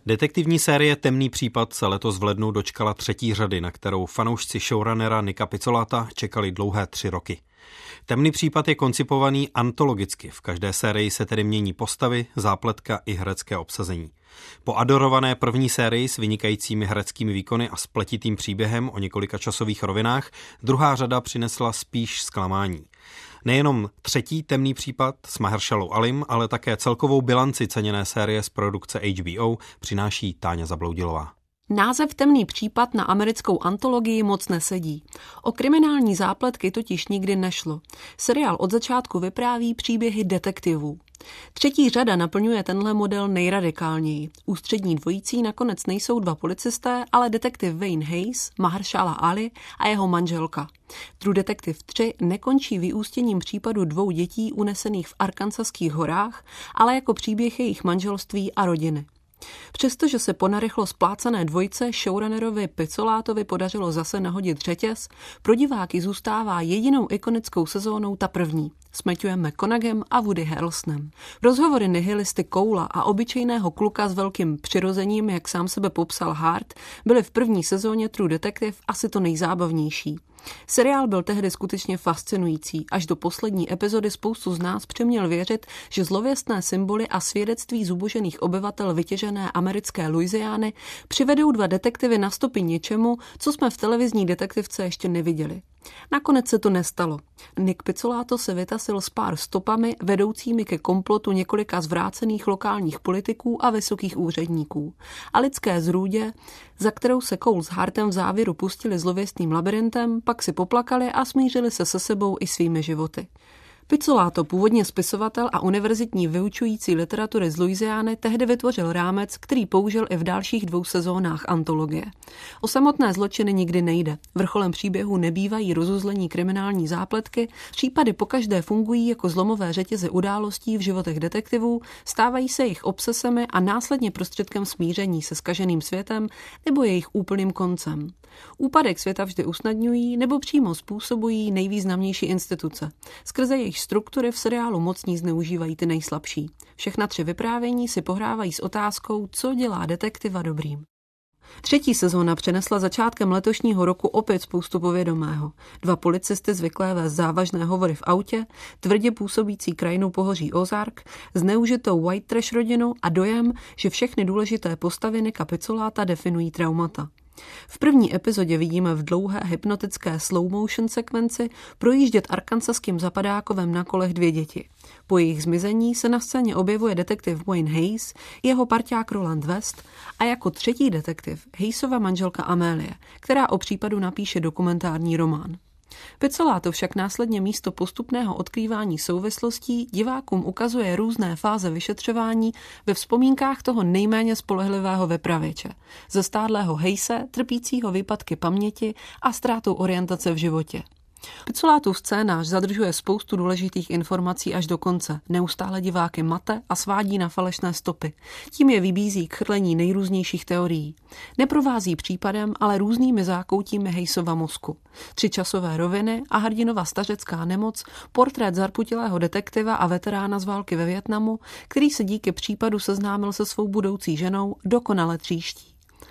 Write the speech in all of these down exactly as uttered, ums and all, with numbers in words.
Detektivní série Temný případ se letos v lednu dočkala třetí řady, na kterou fanoušci showrunnera Nicka Pizzolatto čekali dlouhé tři roky. Temný případ je koncipovaný antologicky, v každé sérii se tedy mění postavy, zápletka i herecké obsazení. Po adorované první sérii s vynikajícími hereckými výkony a spletitým příběhem o několika časových rovinách druhá řada přinesla spíš zklamání. Nejenom třetí Temný případ s Mahershálou Alim, ale také celkovou bilanci ceněné série z produkce H B O přináší Táňa Zabloudilová. Název Temný případ na americkou antologii moc nesedí. O kriminální zápletky totiž nikdy nešlo. Seriál od začátku vypráví příběhy detektivů. Třetí řada naplňuje tenhle model nejradikálněji. Ústřední dvojicí nakonec nejsou dva policisté, ale detektiv Wayne Hayes, Mahershala Ali a jeho manželka. True Detective tři nekončí vyústěním případu dvou dětí unesených v Arkansaských horách, ale jako příběh jejich manželství a rodiny. Přestože se po narychlo splácané dvojce showrunnerovi Pizzolattovi podařilo zase nahodit řetěz, pro diváky zůstává jedinou ikonickou sezónou ta první s Matthewem McConaugheyem a Woody Harrelsonem. Rozhovory nihilisty Cole'a a obyčejného kluka s velkým přirozením, jak sám sebe popsal Hart, byly v první sezóně True Detective asi to nejzábavnější. Seriál byl tehdy skutečně fascinující, až do poslední epizody spoustu z nás přeměl věřit, že zlověstné symboly a svědectví zubožených obyvatel vytěžené americké Louisiany přivedou dva detektivy na stopy něčemu, co jsme v televizní detektivce ještě neviděli. Nakonec se to nestalo. Nick Pizzolatto se vytasil s pár stopami vedoucími ke komplotu několika zvrácených lokálních politiků a vysokých úředníků. A lidské zrůdě, za kterou se Cole s Hartem v závěru pustili zlověstným labirintem, pak si poplakali a smířili se se sebou i svými životy. Pizzolatto, původně spisovatel a univerzitní vyučující literatury z Louisiany, tehdy vytvořil rámec, který použil i v dalších dvou sezónách antologie. O samotné zločiny nikdy nejde. Vrcholem příběhu nebývají rozuzlení kriminální zápletky, případy pokaždé fungují jako zlomové řetězy událostí v životech detektivů, stávají se jejich obsesemi a následně prostředkem smíření se zkaženým světem nebo jejich úplným koncem. Úpadek světa vždy usnadňují nebo přímo způsobují nejvýznamnější instituce. Skrze jejich struktury v seriálu mocní zneužívají ty nejslabší. Všechna tři vyprávění si pohrávají s otázkou, co dělá detektiva dobrým. Třetí sezóna přinesla začátkem letošního roku opět spoustu povědomého. Dva policisty zvyklé vést závažné hovory v autě, tvrdě působící krajinu pohoří Ozark, zneužitou white trash rodinu a dojem, že všechny důležité postavy Nicka Pizzolatta definují traumata. V první epizodě vidíme v dlouhé hypnotické slow motion sekvenci projíždět arkansaským zapadákovem na kolech dvě děti. Po jejich zmizení se na scéně objevuje detektiv Wayne Hayes, jeho parťák Roland West a jako třetí detektiv Hayesova manželka Amélie, která o případu napíše dokumentární román. Pizzolatto však následně místo postupného odkrývání souvislostí divákům ukazuje různé fáze vyšetřování ve vzpomínkách toho nejméně spolehlivého vypravěče, zestárlého Hayese, trpícího výpadky paměti a ztrátou orientace v životě. Pizzolattův scénář zadržuje spoustu důležitých informací až do konce, neustále diváky mate a svádí na falešné stopy. Tím je vybízí k chrlení nejrůznějších teorií. Neprovází případem, ale různými zákoutími Hayesova mozku. Tři časové roviny a hrdinova stařecká nemoc, portrét zarputilého detektiva a veterána z války ve Vietnamu, který se díky případu seznámil se svou budoucí ženou, dokonale tříští.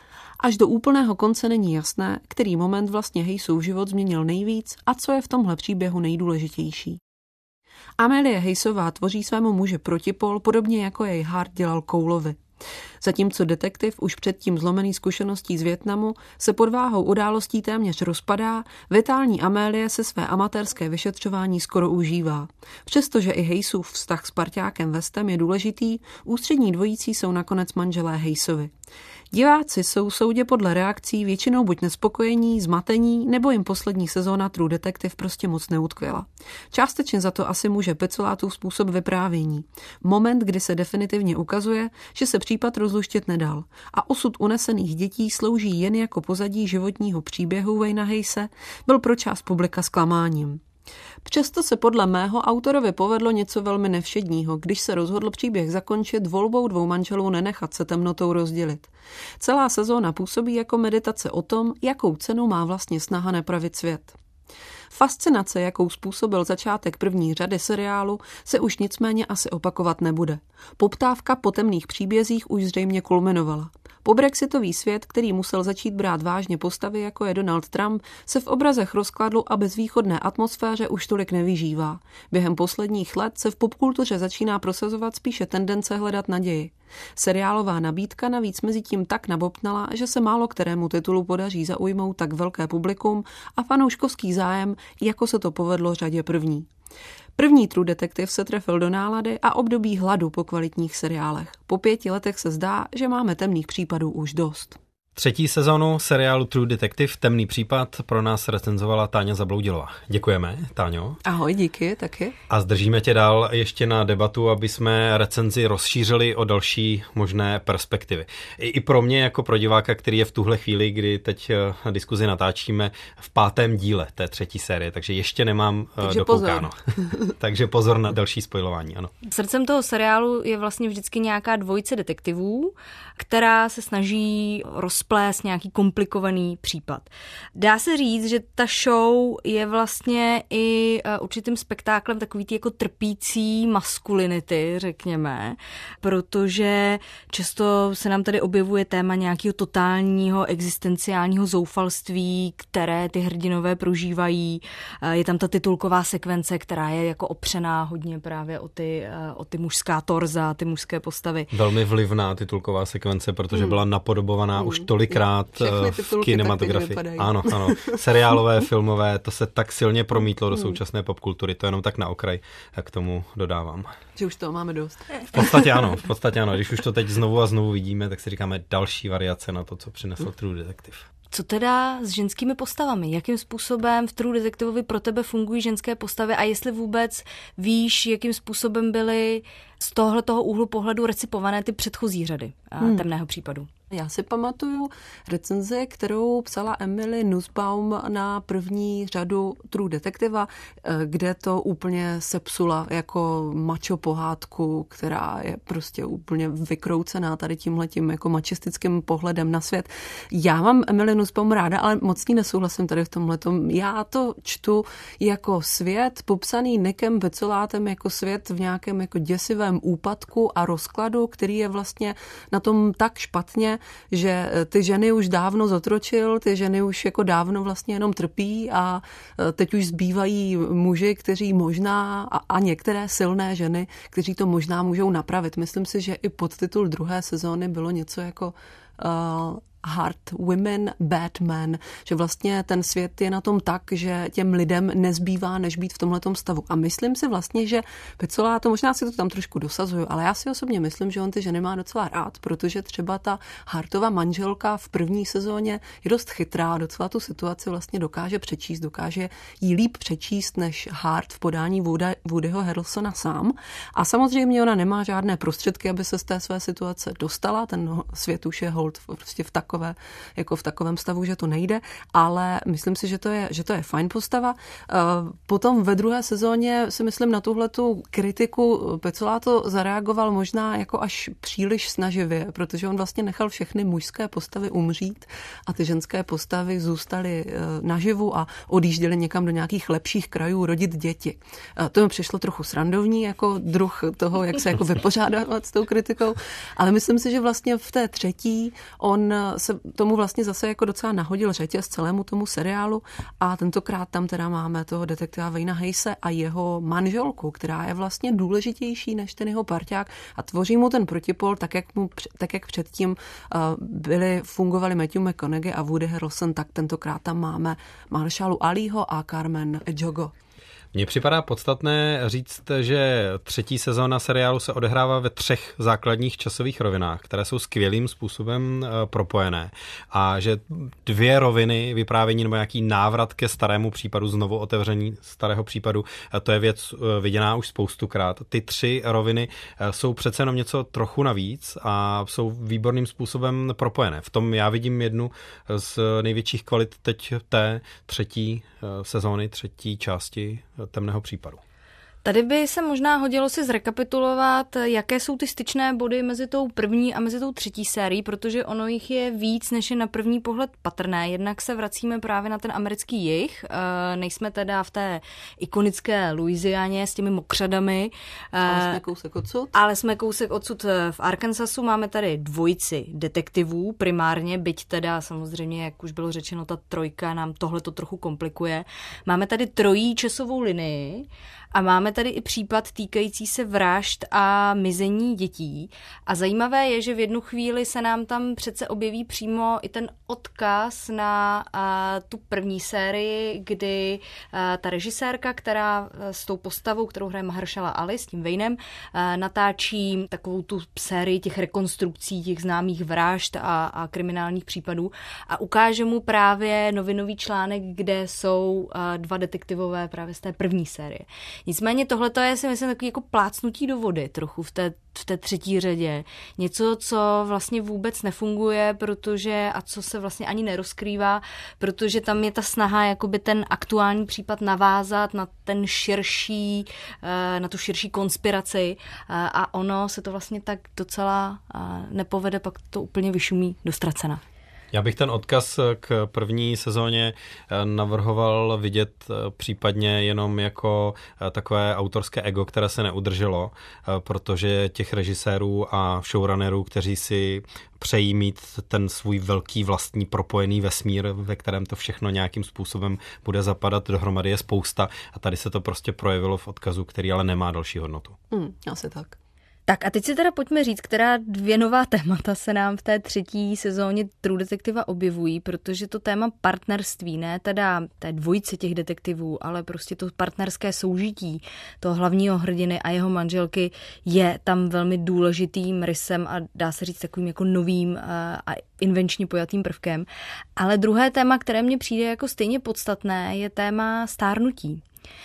Až do úplného konce není jasné, který moment vlastně Hayesův život změnil nejvíc a co je v tomhle příběhu nejdůležitější. Amélie Hayesová tvoří svému muži protipol, podobně jako jej Hart dělal Coleovi. Zatímco detektiv už předtím zlomený zkušeností z Vietnamu se pod váhou událostí téměř rozpadá, vitální Amélie se své amatérské vyšetřování skoro užívá. Přestože i Hayesův vztah s parťákem Westem je důležitý, ústřední dvojicí jsou nakonec manželé Hayesovi. Diváci jsou soudě podle reakcí většinou buď nespokojení, zmatení, nebo jim poslední sezóna True Detective prostě moc neutkvěla. Částečně za to asi může Pizzolattův způsob vyprávění. Moment, kdy se definitivně ukazuje, že se případ rozluštit nedal a osud unesených dětí slouží jen jako pozadí životního příběhu Wayna Hayese, byl pro část publika zklamáním. Přesto se podle mého autorovi povedlo něco velmi nevšedního, když se rozhodl příběh zakončit volbou dvou manželů nenechat se temnotou rozdělit. Celá sezóna působí jako meditace o tom, jakou cenu má vlastně snaha nepravit svět. Fascinace, jakou způsobil začátek první řady seriálu, se už nicméně asi opakovat nebude. Poptávka po temných příbězích už zřejmě kulminovala. Pobrexitový svět, který musel začít brát vážně postavy, jako je Donald Trump, se v obrazech rozkladl a bezvýchodné atmosféře už tolik nevyžívá. Během posledních let se v popkultuře začíná prosazovat spíše tendence hledat naději. Seriálová nabídka navíc mezi tím tak nabobtnala, že se málo kterému titulu podaří zaujmout tak velké publikum a fanouškovský zájem, jako se to povedlo řadě první. První True Detective se trefil do nálady a období hladu po kvalitních seriálech. Po pěti letech se zdá, že máme temných případů už dost. Třetí sezonu seriálu True Detective Temný případ pro nás recenzovala Táňa Zabloudilová. Děkujeme, Táňo. Ahoj, díky, taky. A zdržíme tě dál ještě na debatu, aby jsme recenzi rozšířili o další možné perspektivy. I, i pro mě, jako pro diváka, který je v tuhle chvíli, kdy teď diskuzi natáčíme, v pátém díle té třetí série, takže ještě nemám takže dokoukáno. Pozor. Takže pozor na další spoilování, ano. Srdcem toho seriálu je vlastně vždycky nějaká dvojice detektivů, která se snaží rozplést nějaký komplikovaný případ. Dá se říct, že ta show je vlastně i určitým spektáklem takový ty jako trpící maskulinity, řekněme, protože často se nám tady objevuje téma nějakého totálního existenciálního zoufalství, které ty hrdinové prožívají. Je tam ta titulková sekvence, která je jako opřená hodně právě o ty, o ty mužská torza, ty mužské postavy. Velmi vlivná titulková sekvence, protože hmm. byla napodobovaná hmm. už tolikrát v kinematografii. Ano, ano. Seriálové, filmové, to se tak silně promítlo do současné popkultury, to jenom tak na okraj k tomu dodávám. Že už toho máme dost. V podstatě ano, v podstatě ano. Když už to teď znovu a znovu vidíme, tak si říkáme další variace na to, co přinesl True Detective. Co teda s ženskými postavami? Jakým způsobem v True Detectivovi pro tebe fungují ženské postavy a jestli vůbec víš, jakým způsobem byly z tohoto úhlu pohledu recipované ty předchozí řady hmm. Temného případu? Já si pamatuju recenzi, kterou psala Emily Nussbaum na první řadu True Detectiva, kde to úplně sepsula jako macho pohádku, která je prostě úplně vykroucená tady tímhletím jako mačistickým pohledem na svět. Já mám Emily Nussbaum ráda, ale moc ní nesouhlasím tady v tomhletom. Já to čtu jako svět popsaný Nickem Pizzolattem jako svět v nějakém jako děsivém úpadku a rozkladu, který je vlastně na tom tak špatně, že ty ženy už dávno zotročil, ty ženy už jako dávno vlastně jenom trpí a teď už zbývají muži, kteří možná a, a některé silné ženy, kteří to možná můžou napravit. Myslím si, že i podtitul druhé sezóny bylo něco jako uh, Hard Women, Bad Men, že vlastně ten svět je na tom tak, že těm lidem nezbývá, než být v tomhletom stavu. A myslím si vlastně, že Pizzolatto, možná si to tam trošku dosazuju, ale já si osobně myslím, že on ty ženy má docela rád, protože třeba ta Hartova manželka v první sezóně je dost chytrá, docela tu situaci vlastně dokáže přečíst, dokáže jí líp přečíst než Hart v podání Woody, Woodyho Harrelsona sám. A samozřejmě ona nemá žádné prostředky, aby se z té své situace dostala, ten svět už je hold prostě v tak jako v takovém stavu, že to nejde, ale myslím si, že to je, že to je fajn postava. Potom ve druhé sezóně si myslím na tuhletu kritiku Pizzolatto zareagoval možná jako až příliš snaživě, protože on vlastně nechal všechny mužské postavy umřít a ty ženské postavy zůstaly naživu a odjížděly někam do nějakých lepších krajů rodit děti. To mi přišlo trochu srandovní jako druh toho, jak se jako vypořádávat s tou kritikou, ale myslím si, že vlastně v té třetí on se tomu vlastně zase jako docela nahodil řetěz celému tomu seriálu a tentokrát tam teda máme toho detektiva Wayna Hayese a jeho manželku, která je vlastně důležitější než ten jeho parťák a tvoří mu ten protipol, tak jak, mu, tak jak předtím uh, byli, fungovali Matthew McConaughey a Woody Harrelson, tak tentokrát tam máme Marshallu Aliho a Carmen Ejogo. Mně připadá podstatné říct, že třetí sezóna seriálu se odehrává ve třech základních časových rovinách, které jsou skvělým způsobem propojené a že dvě roviny vyprávění nebo nějaký návrat ke starému případu, znovu otevření starého případu, to je věc viděná už spoustukrát. Ty tři roviny jsou přece jenom něco trochu navíc a jsou výborným způsobem propojené. V tom já vidím jednu z největších kvalit teď té třetí sezóny, třetí části Temného případu. Tady by se možná hodilo si zrekapitulovat, jaké jsou ty styčné body mezi tou první a mezi tou třetí sérií, protože ono jich je víc, než je na první pohled patrné. Jednak se vracíme právě na ten americký jih, nejsme teda v té ikonické Louisianě s těmi mokřadami. Ale jsme kousek odsud. Ale jsme kousek odsud v Arkansasu, máme tady dvojici detektivů primárně, byť teda samozřejmě, jak už bylo řečeno, ta trojka nám tohle to trochu komplikuje. Máme tady trojí časovou linii, a máme tady i případ týkající se vražd a mizení dětí. A zajímavé je, že v jednu chvíli se nám tam přece objeví přímo i ten odkaz na a, tu první sérii, kdy a, ta režisérka, která s tou postavou, kterou hraje Mahershala Ali, s tím Waynem, a, natáčí takovou tu sérii těch rekonstrukcí, těch známých vražd a, a kriminálních případů a ukáže mu právě novinový článek, kde jsou a, dva detektivové právě z té první série. Nicméně tohle je si myslím takový jako plácnutí do vody trochu v té, v té třetí řadě. Něco, co vlastně vůbec nefunguje, protože a co se vlastně ani nerozkrývá, protože tam je ta snaha jakoby ten aktuální případ navázat na ten širší, na tu širší konspiraci a ono se to vlastně tak docela nepovede, pak to úplně vyšumí do ztracena. Já bych ten odkaz k první sezóně navrhoval vidět případně jenom jako takové autorské ego, které se neudrželo, protože těch režisérů a showrunnerů, kteří si přejí mít ten svůj velký vlastní propojený vesmír, ve kterém to všechno nějakým způsobem bude zapadat dohromady, je spousta a tady se to prostě projevilo v odkazu, který ale nemá další hodnotu. Hmm, asi tak. Tak a teď si teda pojďme říct, která dvě nová témata se nám v té třetí sezóně True Detectiva objevují, protože to téma partnerství, ne teda té dvojice těch detektivů, ale prostě to partnerské soužití toho hlavního hrdiny a jeho manželky je tam velmi důležitým rysem a dá se říct takovým jako novým a invenčně pojatým prvkem. Ale druhé téma, které mně přijde jako stejně podstatné, je téma stárnutí.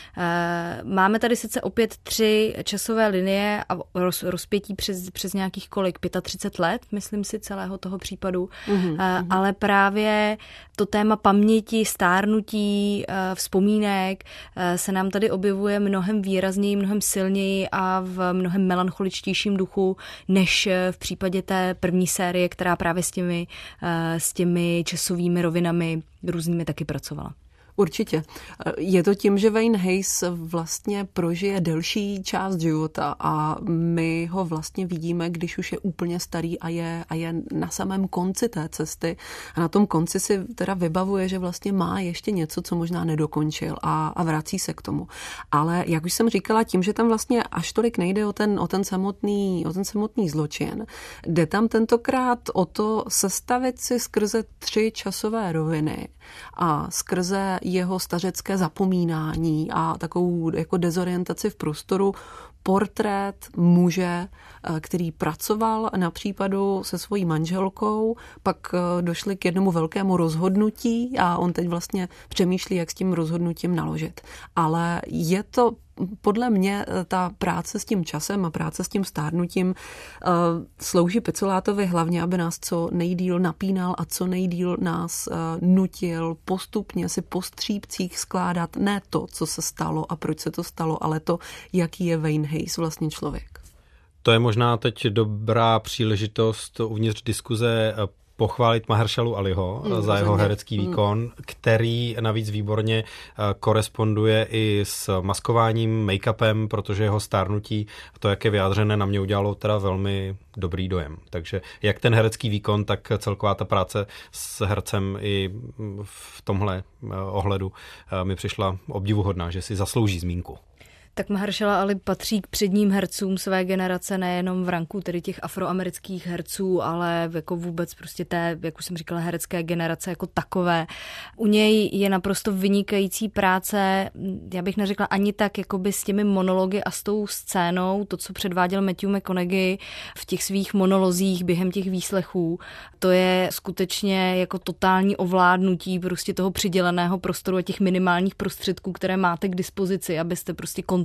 Máme tady sice opět tři časové linie a roz, rozpětí přes, přes nějakých kolik, třicet pět let, myslím si, celého toho případu, mm-hmm. ale právě to téma paměti, stárnutí, vzpomínek se nám tady objevuje mnohem výrazněji, mnohem silněji a v mnohem melancholičtějším duchu, než v případě té první série, která právě s těmi, s těmi časovými rovinami různými taky pracovala. Určitě. Je to tím, že Wayne Hayes vlastně prožije delší část života a my ho vlastně vidíme, když už je úplně starý a je, a je na samém konci té cesty. A na tom konci si teda vybavuje, že vlastně má ještě něco, co možná nedokončil a, a vrací se k tomu. Ale jak už jsem říkala, tím, že tam vlastně až tolik nejde o ten, o ten, samotný, o ten samotný zločin, jde tam tentokrát o to sestavit si skrze tři časové roviny a skrze jeho stařecké zapomínání a takovou jako dezorientaci v prostoru portrét muže, který pracoval na případu se svojí manželkou, pak došli k jednomu velkému rozhodnutí a on teď vlastně přemýšlí, jak s tím rozhodnutím naložit. Ale je to podle mě ta práce s tím časem a práce s tím stárnutím slouží Pizzolattovi hlavně, aby nás co nejdýl napínal a co nejdýl nás nutil postupně si po střípcích skládat ne to, co se stalo a proč se to stalo, ale to, jaký je Wayne Hayes vlastně člověk. To je možná teď dobrá příležitost uvnitř diskuze pochválit Mahershalu Aliho mm, za jeho herecký výkon, mm. který navíc výborně koresponduje i s maskováním, make-upem, protože jeho stárnutí, to, jak je vyjádřené, na mě udělalo teda velmi dobrý dojem. Takže jak ten herecký výkon, tak celková ta práce s hercem i v tomhle ohledu mi přišla obdivuhodná, že si zaslouží zmínku. Tak Mahershala Ali patří k předním hercům své generace, nejenom v ranku tedy těch afroamerických herců, ale jako vůbec prostě té, jak už jsem říkala, herecké generace jako takové. U něj je naprosto vynikající práce, já bych neřekla ani tak jakoby s těmi monology a s tou scénou, to, co předváděl Matthew McConaughey v těch svých monolozích během těch výslechů, to je skutečně jako totální ovládnutí prostě toho přiděleného prostoru a těch minimálních prostředků, které máte k dispozici, abyste prostě kontrolovali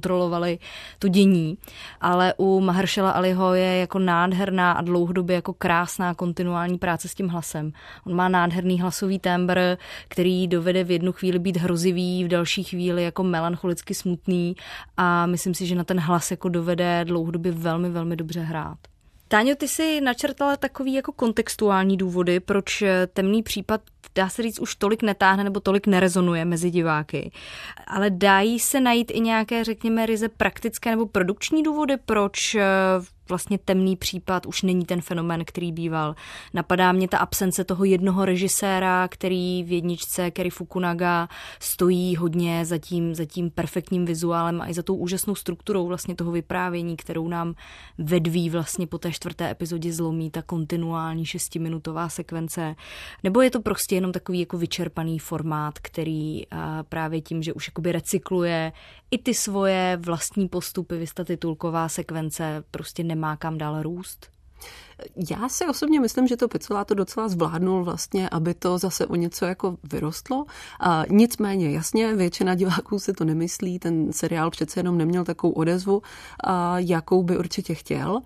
kontrolovali to dění. Ale u Mahershala Aliho je jako nádherná a dlouhodobě jako krásná kontinuální práce s tím hlasem. On má nádherný hlasový tembr, který dovede v jednu chvíli být hrozivý, v další chvíli jako melancholicky smutný a myslím si, že na ten hlas jako dovede dlouhodobě velmi, velmi dobře hrát. Táňo, ty si načrtala takový jako kontextuální důvody, proč Temný případ, dá se říct, už tolik netáhne nebo tolik nerezonuje mezi diváky. Ale dají se najít i nějaké, řekněme, ryze praktické nebo produkční důvody, proč vlastně Temný případ už není ten fenomén, který býval. Napadá mě ta absence toho jednoho režiséra, který v jedničce Cary Fukunaga stojí hodně za tím, za tím perfektním vizuálem a i za tou úžasnou strukturou vlastně toho vyprávění, kterou nám vedví vlastně po té čtvrté epizodě zlomí ta kontinuální šestiminutová sekvence. Nebo je to prostě jenom takový jako vyčerpaný formát, který právě tím, že už jakoby recykluje i ty svoje vlastní postupy, vysta titulková sekvence, prostě nemá kam dál růst? Já si osobně myslím, že to Pizzolatto docela zvládnul vlastně, aby to zase o něco jako vyrostlo. A nicméně jasně, většina diváků si to nemyslí, ten seriál přece jenom neměl takovou odezvu, a jakou by určitě chtěl.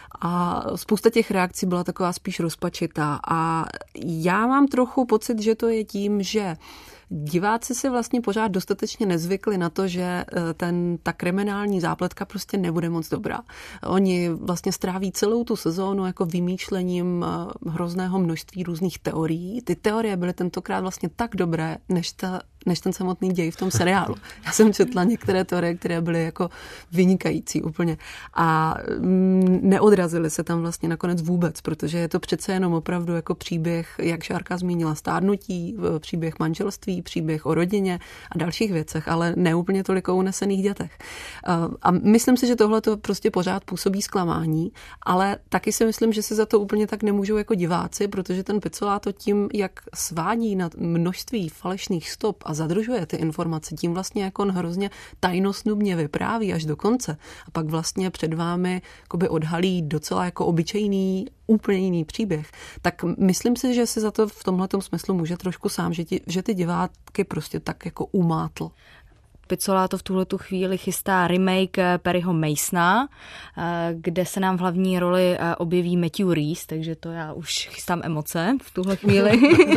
A spousta těch reakcí byla taková spíš rozpačitá. A já mám trochu pocit, že to je tím, že diváci si vlastně pořád dostatečně nezvykli na to, že ten, ta kriminální zápletka prostě nebude moc dobrá. Oni vlastně stráví celou tu sezónu jako vymýšlením hrozného množství různých teorií. Ty teorie byly tentokrát vlastně tak dobré, než, ta, než ten samotný děj v tom seriálu. Já jsem četla některé teorie, které byly jako vynikající úplně a neodrazily se tam vlastně nakonec vůbec, protože je to přece jenom opravdu jako příběh, jak Šárka zmínila, stárnutí, příběh manželství, příběh o rodině a dalších věcech, ale ne úplně tolik o unesených dětech. A myslím si, že tohle to prostě pořád působí zklamání, ale taky si myslím, že si za to úplně tak nemůžou jako diváci, protože ten Pizzolatto tím, jak svádí na množství falešných stop a zadržuje ty informace, tím vlastně jako on hrozně tajnosnubně vypráví až do konce a pak vlastně před vámi jakoby odhalí docela jako obyčejný úplně jiný příběh, tak myslím si, že si za to v tomhletom smyslu může trošku sám, že, ti, že ty diváky prostě tak jako umátl. Pizzolatto v tuhletu chvíli chystá remake Perryho Masona, kde se nám v hlavní roli objeví Matthew Rhys, takže to já už chystám emoce v tuhle chvíli.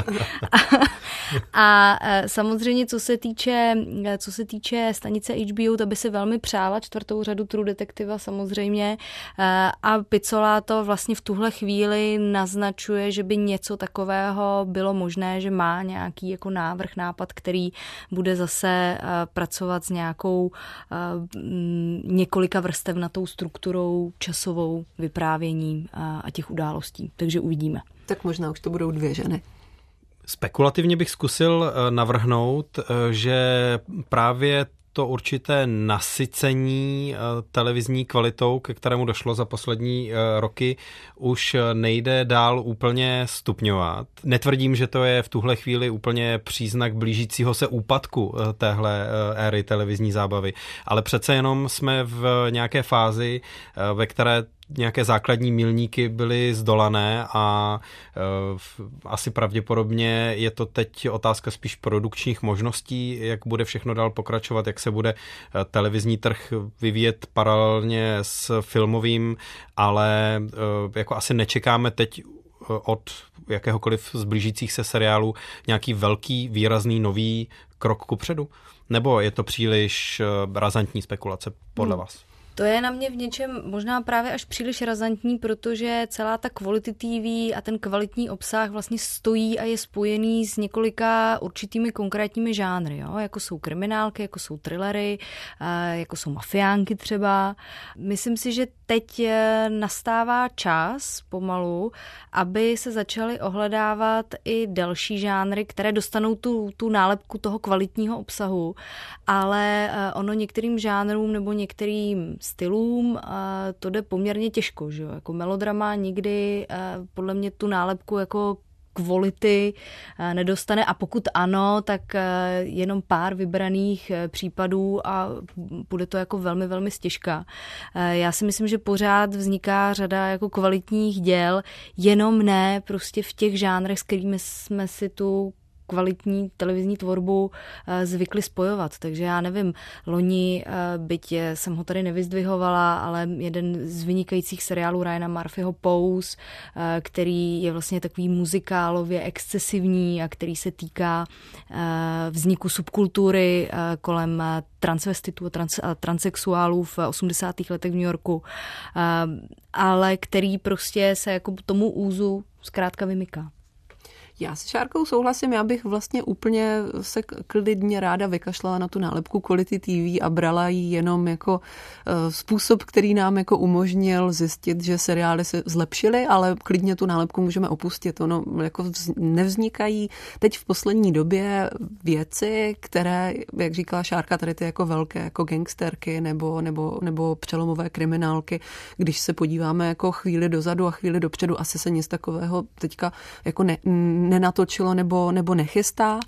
A samozřejmě, co se týče, co se týče stanice H B O, to by si velmi přála čtvrtou řadu True Detectiva samozřejmě a Pizzolatto vlastně v tuhle chvíli naznačuje, že by něco takového bylo možné, že má nějaký jako návrh, nápad, který bude zase pracovat s nějakou uh, několika vrstevnatou strukturou časovou vyprávění a, a těch událostí. Takže uvidíme. Tak možná už to budou dvě ženy. Spekulativně bych zkusil navrhnout, že právě to určité nasycení televizní kvalitou, ke kterému došlo za poslední roky, už nejde dál úplně stupňovat. Netvrdím, že to je v tuhle chvíli úplně příznak blížícího se úpadku téhle éry televizní zábavy, ale přece jenom jsme v nějaké fázi, ve které nějaké základní milníky byly zdolané a uh, asi pravděpodobně je to teď otázka spíš produkčních možností, jak bude všechno dál pokračovat, jak se bude uh, televizní trh vyvíjet paralelně s filmovým, ale uh, jako asi nečekáme teď od jakéhokoliv z blížících se seriálů nějaký velký, výrazný nový krok kupředu? Nebo je to příliš uh, razantní spekulace podle hmm. vás? To je na mě v něčem možná právě až příliš razantní, protože celá ta quality T V a ten kvalitní obsah vlastně stojí a je spojený s několika určitými konkrétními žánry, jo? Jako jsou kriminálky, jako jsou thrillery, jako jsou mafiánky třeba. Myslím si, že teď nastává čas pomalu, aby se začaly ohledávat i další žánry, které dostanou tu, tu nálepku toho kvalitního obsahu, ale ono některým žánrům nebo některým stylům to jde poměrně těžko, že jo? Jako melodrama nikdy podle mě tu nálepku jako kvality nedostane a pokud ano, tak jenom pár vybraných případů a bude to jako velmi, velmi stěžka. Já si myslím, že pořád vzniká řada jako kvalitních děl, jenom ne prostě v těch žánrech, s kterými jsme si tu kvalitní televizní tvorbu zvykli spojovat. Takže já nevím, loni, byť jsem ho tady nevyzdvihovala, ale jeden z vynikajících seriálů Ryana Murphyho Pose, který je vlastně takový muzikálově excesivní a který se týká vzniku subkultury kolem transvestitů a, trans, a transexuálů v osmdesátých letech v New Yorku, ale který prostě se jako tomu úzu zkrátka vymyká. Já s Šárkou souhlasím, já bych vlastně úplně se klidně ráda vykašlala na tu nálepku Quality T V a brala ji jenom jako způsob, který nám jako umožnil zjistit, že seriály se zlepšily, ale klidně tu nálepku můžeme opustit. Ono jako nevznikají teď v poslední době věci, které, jak říkala Šárka, tady ty jako velké jako gangsterky nebo, nebo, nebo přelomové kriminálky, když se podíváme jako chvíli dozadu a chvíli dopředu, asi se nic takového teďka jako ne, nenatočilo nebo, nebo nechystá,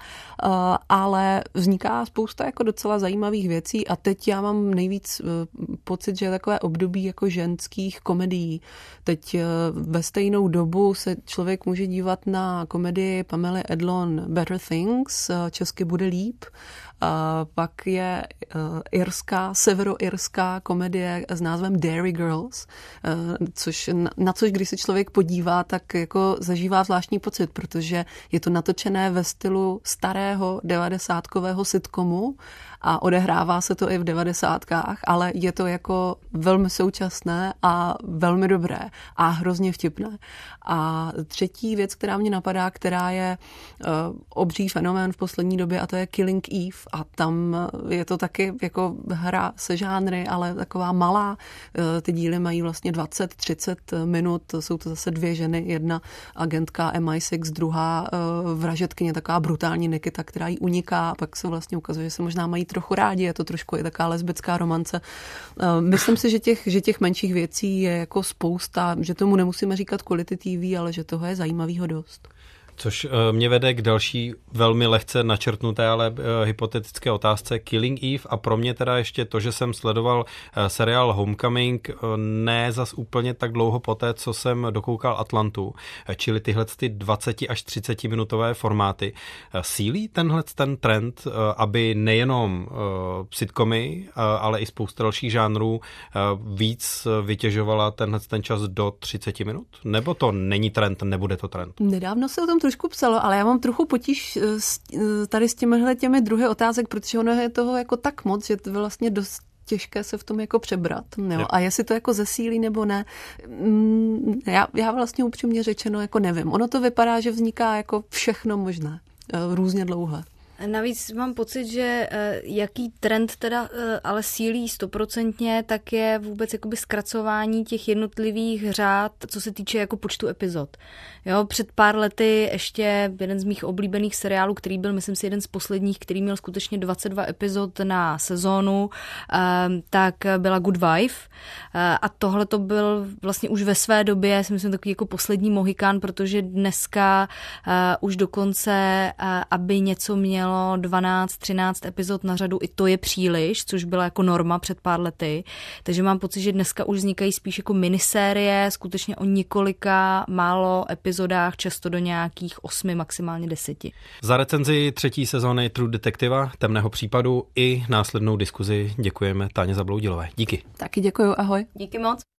ale vzniká spousta jako docela zajímavých věcí a teď já mám nejvíc pocit, že je takové období jako ženských komedií. Teď ve stejnou dobu se člověk může dívat na komedii Pamely Adlon Better Things, česky Bude líp. A pak je uh, irská, severoirská komedie s názvem Dairy Girls, uh, což, na, na což když se člověk podívá, tak jako zažívá zvláštní pocit, protože je to natočené ve stylu starého devadesátkového sitcomu a odehrává se to i v devadesátkách, ale je to jako velmi současné a velmi dobré a hrozně vtipné. A třetí věc, která mě napadá, která je uh, obří fenomén v poslední době, a to je Killing Eve. A tam je to taky jako hra se žánry, ale taková malá. Uh, ty díly mají vlastně dvacet třicet minut, jsou to zase dvě ženy, jedna agentka M I šest, druhá uh, vražetkyně, taková brutální Nikita, která jí uniká, a pak se vlastně ukazuje, že se možná mají trochu rádi, je to trošku i taková lesbická romance. Myslím si, že těch, že těch menších věcí je jako spousta, že tomu nemusíme říkat Quality T V, ale že toho je zajímavýho dost. Což mě vede k další velmi lehce načrtnuté, ale hypotetické otázce Killing Eve a pro mě teda ještě to, že jsem sledoval seriál Homecoming ne zas úplně tak dlouho poté, co jsem dokoukal Atlantu, čili tyhle ty dvacet až třicet minutové formáty. Sílí tenhle ten trend, aby nejenom sitcomy, ale i spousta dalších žánrů víc vytěžovala tenhle ten čas do třicet minut? Nebo to není trend, nebude to trend? Nedávno se o tom trošku psalo, ale já mám trochu potíž tady s těmihle těmi druhy otázek, protože ono je toho jako tak moc, že to vlastně dost těžké se v tom jako přebrat. Jo? A jestli to jako zesílí nebo ne, já, já vlastně upřímně řečeno jako nevím. Ono to vypadá, že vzniká jako všechno možné, různě dlouhé. Navíc mám pocit, že jaký trend teda ale sílí stoprocentně, tak je vůbec jakoby zkracování těch jednotlivých řád, co se týče jako počtu epizod. Jo, před pár lety ještě jeden z mých oblíbených seriálů, který byl, myslím si, jeden z posledních, který měl skutečně dvacet dva epizod na sezónu, tak byla Good Wife. A tohle to byl vlastně už ve své době, si myslím, takový jako poslední mohikán, protože dneska už dokonce, aby něco mělo dvanáct třináct epizod na řadu, i to je příliš, což byla jako norma před pár lety. Takže mám pocit, že dneska už vznikají spíš jako minisérie, skutečně o několika málo epizodách, často do nějakých osmi, maximálně deseti. Za recenzi třetí sezóny True Detectiva, Temného případu i následnou diskuzi děkujeme Táně Zabloudilové. Díky. Taky děkuju, ahoj. Díky moc.